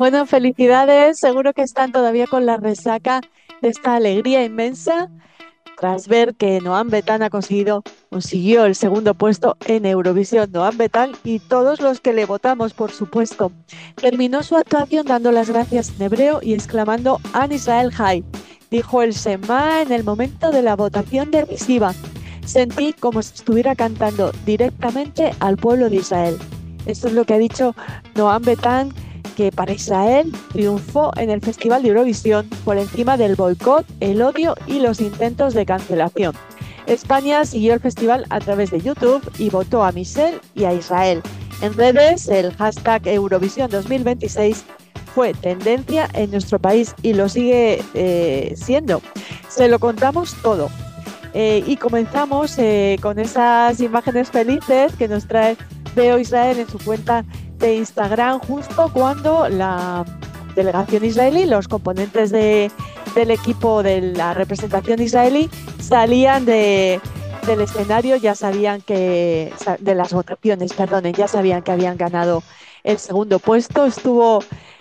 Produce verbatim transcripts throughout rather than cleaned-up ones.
Bueno, felicidades. Seguro que están todavía con la resaca de esta alegría inmensa tras ver que Noam Betán ha conseguido, consiguió el segundo puesto en Eurovisión. Noam Betán y todos los que le votamos, por supuesto. Terminó su actuación dando las gracias en hebreo y exclamando An Israel Hay. Dijo el Shema en el momento de la votación decisiva. Sentí como si estuviera cantando directamente al pueblo de Israel. Esto es lo que ha dicho Noam Betán, que para Israel triunfó en el Festival de Eurovisión por encima del boicot, el odio y los intentos de cancelación. España siguió el festival a través de YouTube y votó a Michelle y a Israel. En redes, el hashtag Eurovisión dos mil veintiséis fue tendencia en nuestro país y lo sigue eh, siendo. Se lo contamos todo. Eh, y comenzamos eh, con esas imágenes felices que nos trae Veo Israel en su cuenta de Instagram, justo cuando la delegación israelí, los componentes de, del equipo de la representación israelí salían de, del escenario, ya sabían que, de las votaciones, perdonen, ya sabían que habían ganado el segundo puesto. Estuvo,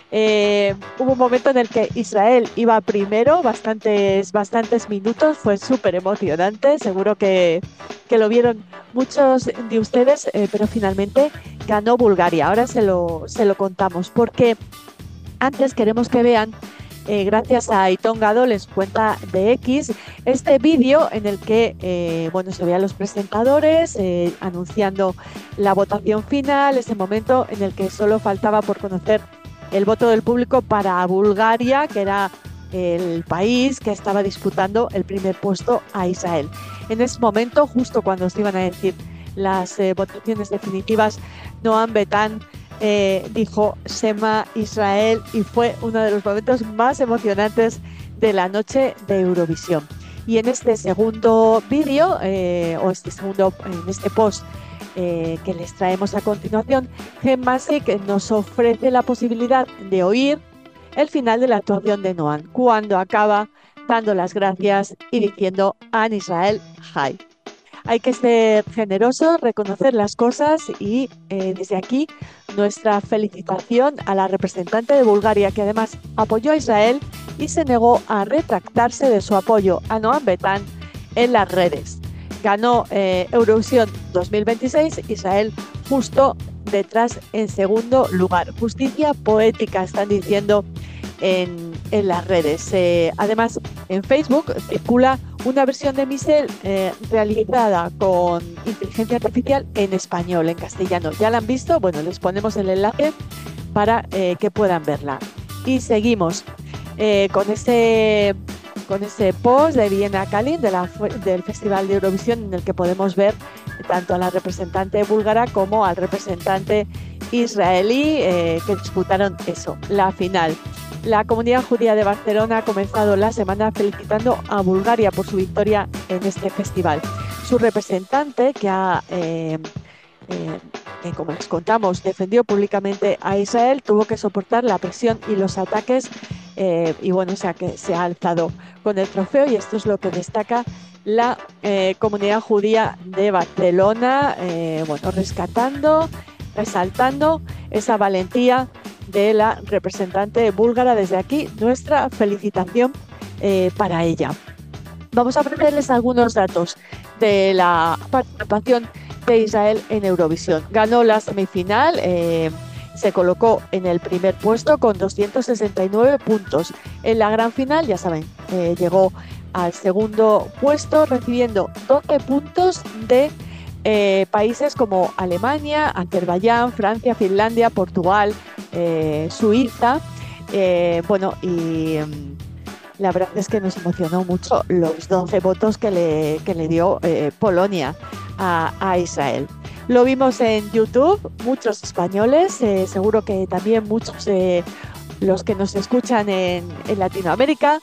eh, hubo un momento en el que Israel iba primero, bastantes, bastantes minutos, fue súper emocionante, seguro que, que lo vieron muchos de ustedes, eh, pero finalmente ganó Bulgaria. Ahora se lo, se lo contamos, porque antes queremos que vean, eh, gracias a Aiton Gadol en su cuenta de X, este vídeo en el que eh, bueno, se veían los presentadores eh, anunciando la votación final, ese momento en el que solo faltaba por conocer el voto del público para Bulgaria, que era el país que estaba disputando el primer puesto a Israel. En ese momento, justo cuando se iban a decir las eh, votaciones definitivas, Noam Betán eh, dijo Shema Israel y fue uno de los momentos más emocionantes de la noche de Eurovisión. Y en este segundo vídeo, eh, o este segundo, en este post eh, que les traemos a continuación, Gemmasik nos ofrece la posibilidad de oír el final de la actuación de Noam, cuando acaba dando las gracias y diciendo An Israel Hay. Hay que ser generosos, reconocer las cosas y eh, desde aquí nuestra felicitación a la representante de Bulgaria, que además apoyó a Israel y se negó a retractarse de su apoyo a Noam Betán en las redes. Ganó eh, Eurovisión dos mil veintiséis, Israel justo detrás en segundo lugar. Justicia poética, están diciendo en, en las redes. Eh, además, en Facebook circula una versión de Michelle eh, realizada con inteligencia artificial en español, en castellano. ¿Ya la han visto? Bueno, les ponemos el enlace para eh, que puedan verla. Y seguimos eh, con ese con ese post de Viena Kalin de la, del Festival de Eurovisión, en el que podemos ver tanto a la representante búlgara como al representante israelí eh, que disputaron eso, la final. La comunidad judía de Barcelona ha comenzado la semana felicitando a Bulgaria por su victoria en este festival. Su representante, que ha, eh, eh, que como les contamos, defendió públicamente a Israel, tuvo que soportar la presión y los ataques eh, y bueno, o sea que se ha alzado con el trofeo, y esto es lo que destaca la eh, comunidad judía de Barcelona, eh, bueno, rescatando, resaltando esa valentía de la representante búlgara. Desde aquí, nuestra felicitación eh, para ella. Vamos a ofrecerles algunos datos de la participación de Israel en Eurovisión. Ganó la semifinal, eh, se colocó en el primer puesto con doscientos sesenta y nueve puntos. En la gran final, ya saben, eh, llegó al segundo puesto recibiendo doce puntos de eh, países como Alemania, Azerbaiyán, Francia, Finlandia, Portugal, eh, Suiza. Eh, bueno, y um, la verdad es que nos emocionó mucho los doce votos que le, que le dio eh, Polonia a, a Israel. Lo vimos en YouTube, muchos españoles, eh, seguro que también muchos de eh, los que nos escuchan en, en Latinoamérica,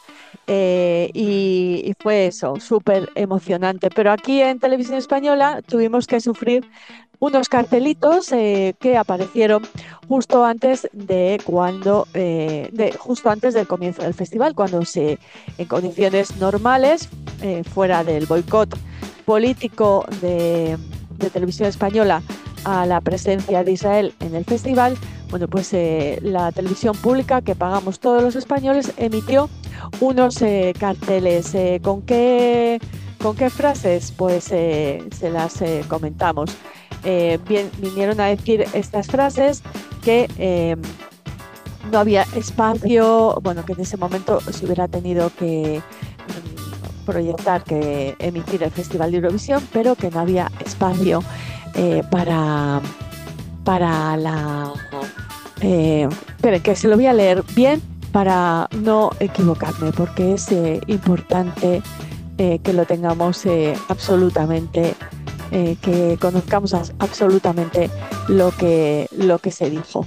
eh, y, y fue eso, súper emocionante. Pero aquí en Televisión Española tuvimos que sufrir unos cartelitos eh, que aparecieron justo antes de cuando, eh, de, justo antes del comienzo del festival, cuando se, en condiciones normales, eh, fuera del boicot político de de Televisión Española a la presencia de Israel en el festival, Bueno, pues eh, la televisión pública que pagamos todos los españoles emitió unos eh, carteles. Eh, ¿con qué, con qué frases? Pues eh, se las eh, comentamos. Eh, bien, vinieron a decir estas frases que eh, no había espacio, bueno, que en ese momento se hubiera tenido que mm, proyectar, que emitir el Festival de Eurovisión, pero que no había espacio eh, para, para la... Eh, esperen, que se lo voy a leer bien para no equivocarme, porque es eh, importante eh, que lo tengamos eh, absolutamente, eh, que conozcamos absolutamente lo que, lo que se dijo.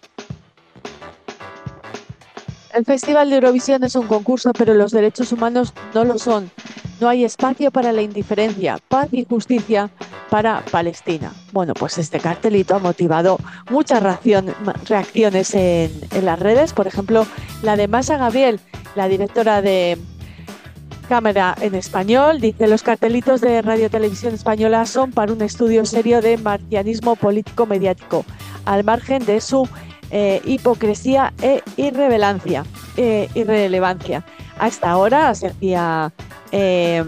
El Festival de Eurovisión es un concurso, pero los derechos humanos no lo son. No hay espacio para la indiferencia, paz y justicia para Palestina. Bueno, pues este cartelito ha motivado muchas reacción, reacciones en, en las redes. Por ejemplo, la de Masha Gabriel, la directora de Cámara en Español, dice: los cartelitos de Radio Televisión Española son para un estudio serio de marcianismo político-mediático, al margen de su eh, hipocresía e irrelevancia. Eh, irrelevancia. Hasta ahora se hacía eh,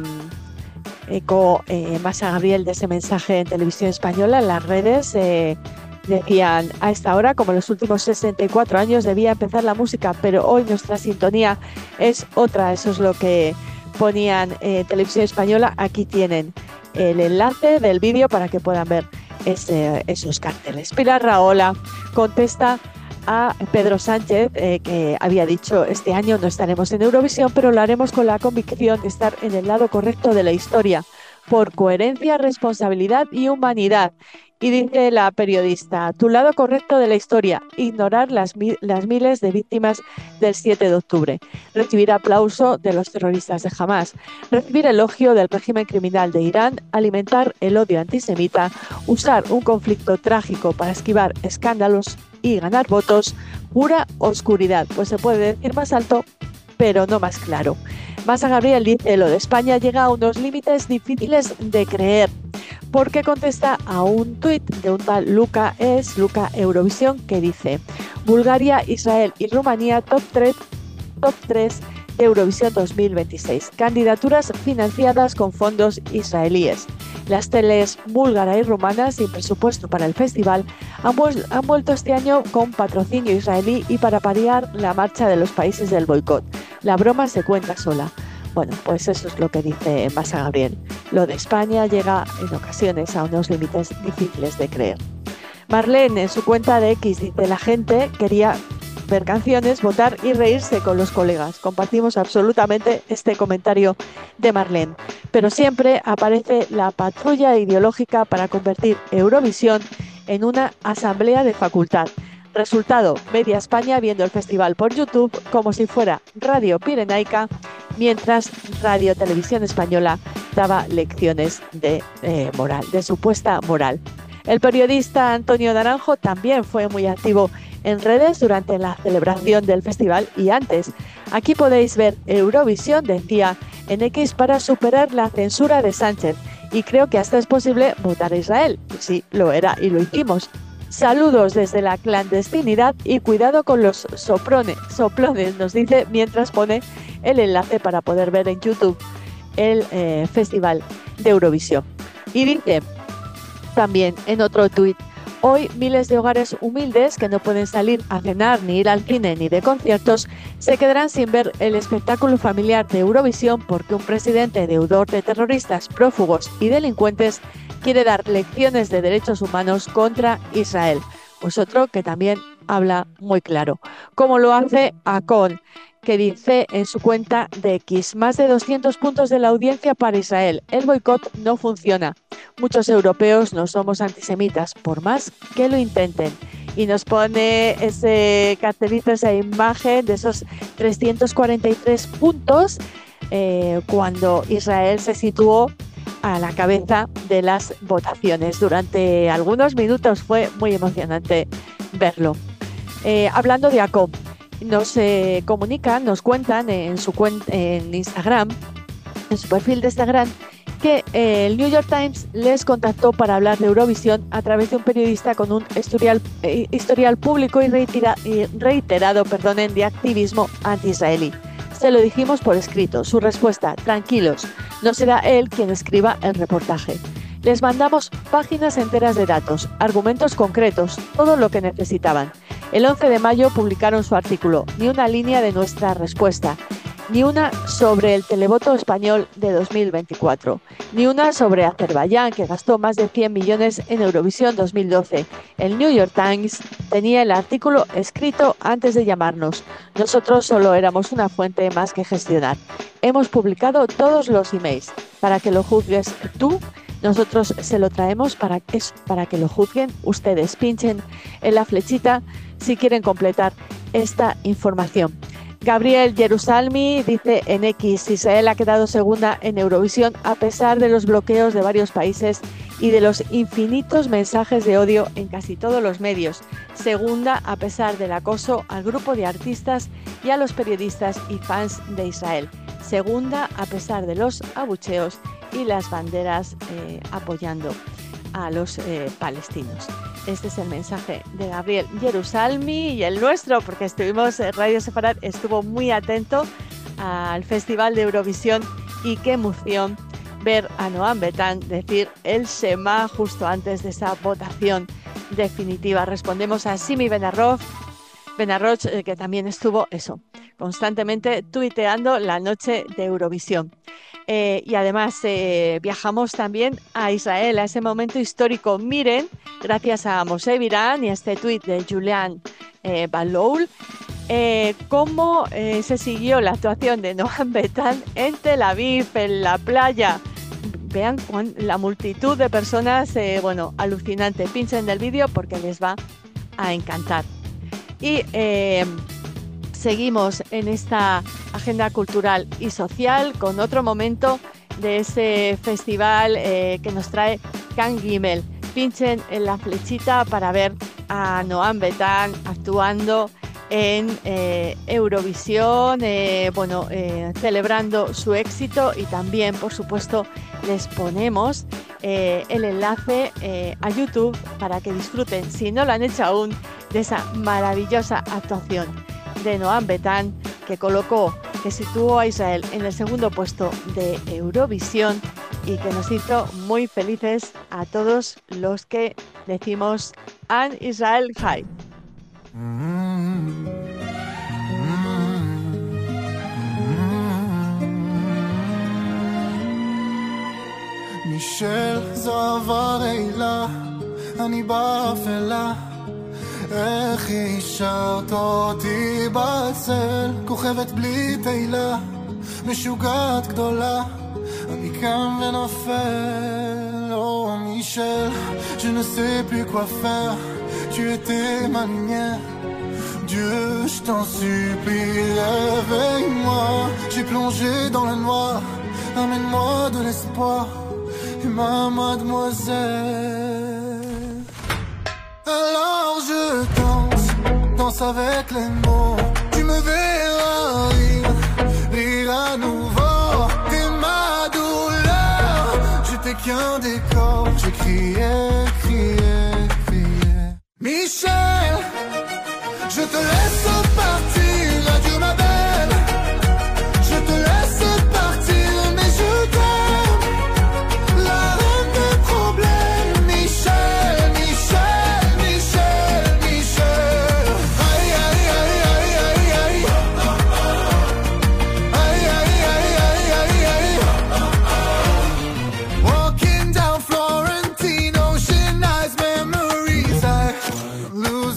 eco eh, Masha Gabriel de ese mensaje en Televisión Española. En las redes eh, decían: a esta hora, como en los últimos sesenta y cuatro años, debía empezar la música, pero hoy nuestra sintonía es otra. Eso es lo que ponían eh, Televisión Española. Aquí tienen el enlace del vídeo para que puedan ver ese, esos carteles. Pilar Rahola contesta a Pedro Sánchez, eh, que había dicho: este año no estaremos en Eurovisión, pero lo haremos con la convicción de estar en el lado correcto de la historia, por coherencia, responsabilidad y humanidad. Y dice la periodista: tu lado correcto de la historia, ignorar las, las miles de víctimas del siete de octubre, recibir aplauso de los terroristas de Hamás, recibir elogio del régimen criminal de Irán, alimentar el odio antisemita, usar un conflicto trágico para esquivar escándalos y ganar votos, pura oscuridad. Pues se puede decir más alto, pero no más claro. Masha Gabriel dice: lo de España llega a unos límites difíciles de creer, porque contesta a un tuit de un tal Luca Es, Luca Eurovisión, que dice: Bulgaria, Israel y Rumanía top tres, top tres de Eurovisión dos mil veintiséis. Candidaturas financiadas con fondos israelíes. Las teles búlgara y rumana, sin presupuesto para el festival, han, vu- han vuelto este año con patrocinio israelí y para paliar la marcha de los países del boicot. La broma se cuenta sola. Bueno, pues eso es lo que dice Masha Gabriel. Lo de España llega en ocasiones a unos límites difíciles de creer. Marlene, en su cuenta de X, dice: la gente quería ver canciones, votar y reírse con los colegas. Compartimos absolutamente este comentario de Marlene. Pero siempre aparece la patrulla ideológica para convertir Eurovisión en una asamblea de facultad. Resultado: media España viendo el festival por YouTube como si fuera Radio Pirenaica, mientras Radio Televisión Española daba lecciones de eh, moral, de supuesta moral. El periodista Antonio Naranjo también fue muy activo en redes durante la celebración del festival y antes. Aquí podéis ver Eurovisión, decía en X, para superar la censura de Sánchez, y creo que hasta es posible votar a Israel. Sí, lo era y lo hicimos. Saludos desde la clandestinidad y cuidado con los soprones, soplones, nos dice, mientras pone el enlace para poder ver en YouTube el eh, Festival de Eurovisión. Y dice también en otro tuit: hoy miles de hogares humildes que no pueden salir a cenar, ni ir al cine, ni de conciertos, se quedarán sin ver el espectáculo familiar de Eurovisión porque un presidente deudor de terroristas, prófugos y delincuentes quiere dar lecciones de derechos humanos contra Israel. Pues otro que también habla muy claro, como lo hace Acon, que dice en su cuenta de X: más de doscientos puntos de la audiencia para Israel. El boicot no funciona. Muchos europeos no somos antisemitas, por más que lo intenten. Y nos pone ese cartelito, esa imagen de esos trescientos cuarenta y tres puntos eh, cuando Israel se situó a la cabeza de las votaciones. Durante algunos minutos fue muy emocionante verlo. Eh, hablando de Acon, nos eh, comunican, nos cuentan en su cuenta en Instagram, en su perfil de Instagram, que eh, el New York Times les contactó para hablar de Eurovisión a través de un periodista con un historial, eh, historial público y, reitera, y reiterado perdonen, de activismo anti-israelí. Se lo dijimos por escrito. Su respuesta: tranquilos, no será él quien escriba el reportaje. Les mandamos páginas enteras de datos, argumentos concretos, todo lo que necesitaban. El once de mayo publicaron su artículo, ni una línea de nuestra respuesta. Ni una sobre el televoto español de dos mil veinticuatro, ni una sobre Azerbaiyán, que gastó más de cien millones en Eurovisión dos mil doce. El New York Times tenía el artículo escrito antes de llamarnos. Nosotros solo éramos una fuente más que gestionar. Hemos publicado todos los emails para que lo juzgues tú. Nosotros se lo traemos para, es, para que lo juzguen ustedes. Pinchen en la flechita si quieren completar esta información. Gabriel Jerusalmi dice en X: Israel ha quedado segunda en Eurovisión a pesar de los bloqueos de varios países y de los infinitos mensajes de odio en casi todos los medios. Segunda a pesar del acoso al grupo de artistas y a los periodistas y fans de Israel. Segunda a pesar de los abucheos y las banderas eh, apoyando a los eh, palestinos. Este es el mensaje de Gabriel Jerusalmi, y el nuestro, porque estuvimos, Radio Sefarad estuvo muy atento al Festival de Eurovisión, y qué emoción ver a Noam Betán decir el Shema justo antes de esa votación definitiva. Respondemos a Simi Benarroch, Benarroch eh, que también estuvo eso, constantemente tuiteando la noche de Eurovisión. Eh, y además eh, viajamos también a Israel, a ese momento histórico. Miren, gracias a Moshe Virán y a este tuit de Julian eh, Baloul, eh, cómo eh, se siguió la actuación de Noam Betán en Tel Aviv, en la playa. Vean cuán, la multitud de personas, eh, bueno, alucinante. Pinchen el vídeo porque les va a encantar. Y eh, seguimos en esta agenda cultural y social con otro momento de ese festival eh, que nos trae Can Gimel. Pinchen en la flechita para ver a Noam Betán actuando en eh, Eurovisión, eh, bueno, eh, celebrando su éxito, y también, por supuesto, les ponemos eh, el enlace eh, a YouTube para que disfruten, si no lo han hecho aún, de esa maravillosa actuación de Noam Betán, que colocó, que situó a Israel en el segundo puesto de Eurovisión y que nos hizo muy felices a todos los que decimos An Israel Chai. מישל זוהר אילה, אני באפלה, איך השארת אותי בצל, כוכבת בלי תהילה, משוגעת גדולה, אני קם ונופל. Oh Michel, je ne sais plus quoi faire, tu étais ma lumière, Dieu je t'en supplie réveille-moi, j'ai plongé dans le noir, amène-moi de l'espoir, et ma mademoiselle. Alors je danse, danse avec les mots, tu me verras rire, rire à nouveau, t'es ma douleur, j'étais qu'un décor, j'ai crié, crié, crié. Michel, je te laisse partir, adieu ma belle, je te laisse partir, mais je t'aime, la reine des problèmes. Michel, Michel, Michel, Michel. Aïe, aïe, aïe, aïe, aïe, aïe. Aïe, aïe, aïe, aïe, aïe, aïe. Walking down Florentine, ocean eyes memories, I'm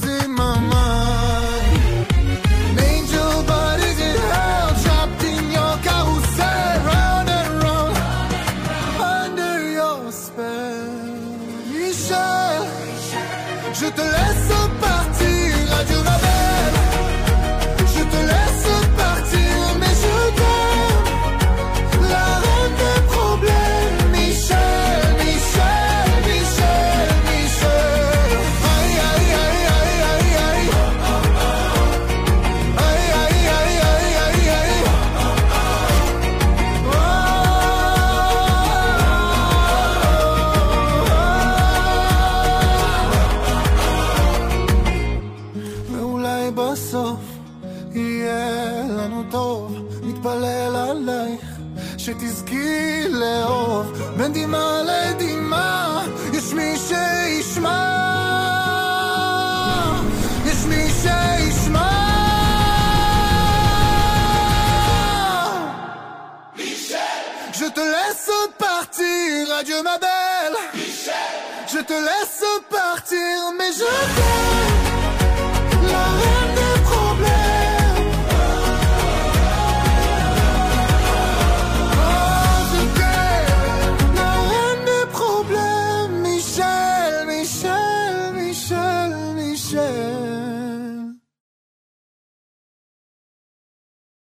שתזכי לאהוב בין דמעה לדמעה. יש מי שישמע, יש מי שישמע. Je te laisse partir, adieu ma belle. Michel. Je te laisse partir, mais je t'aime. La